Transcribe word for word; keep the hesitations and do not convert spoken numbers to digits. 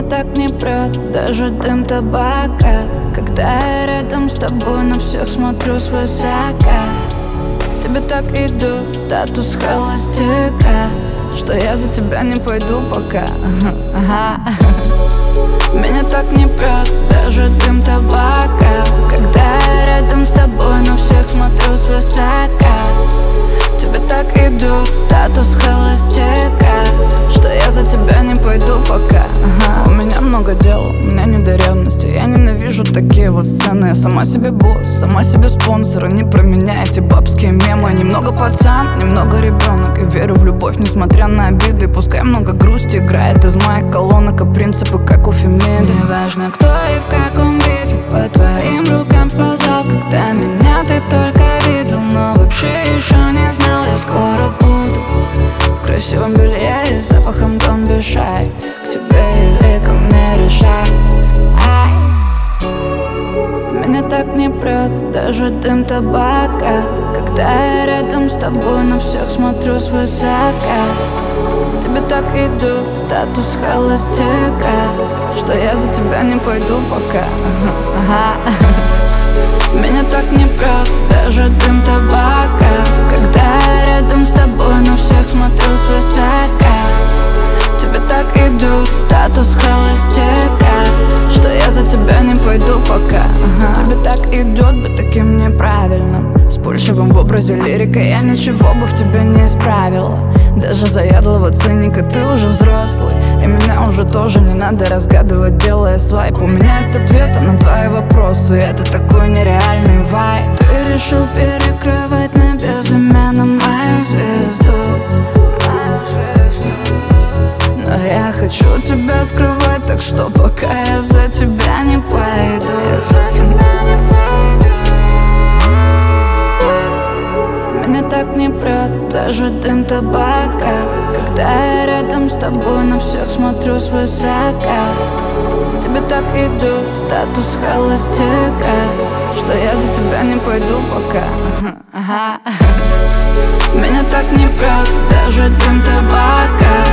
так не прет даже дым табака, когда я рядом с тобой на всех смотрю свысока. Тебе так идет статус холостяка, что я за тебя не пойду пока. Меня так не прет даже дым табака, когда я рядом с тобой на всех смотрю свысока. Тебе так идет статус холостяка, что я за тебя не пойду пока. Ага. У меня много дел, у меня не до ревности. Я ненавижу такие вот сцены. Я сама себе босс, сама себе спонсор. Не про меня эти бабские мемы. Немного пацан, немного ребенок. И верю в любовь, несмотря на обиды. Пускай много грусти играет из моих колонок, а принципы как у Фемиды. Не важно кто и в каком виде по твоим рукам сползал, когда меня ты только видел, но вообще еще не знал. Я скоро буду в красивом белье и запахом Don't be shy. К тебе или ко мне решай. Ай. Меня так не прет даже дым табака, когда я рядом с тобой на всех смотрю свысока. Тебе так идет статус холостяка, что я за тебя не пойду пока. Меня так не прет даже дым табака, когда я рядом с тобой на всех смотрю свысока. Тебе так идет статус холостяка, что я за тебя не пойду пока. Ага. Тебе так идет быть таким неправильным, вспыльчивым в образе лирика. Я ничего бы в тебе не исправила. Даже заядлого циника ты уже взрослый, и меня уже тоже не надо разгадывать, делая свайп. У меня есть ответы на твои вопросы, это такой нереальный вайб. Ты решил перекрывать на безымянном мою звезду, но я хочу тебя скрывать, так что пока я за тебя не пойду. Меня так не прет даже дым табака, когда я рядом с тобой на всех смотрю свысока. Тебе так идет статус холостяка, что я за тебя не пойду пока. Меня так не прет даже дым табака,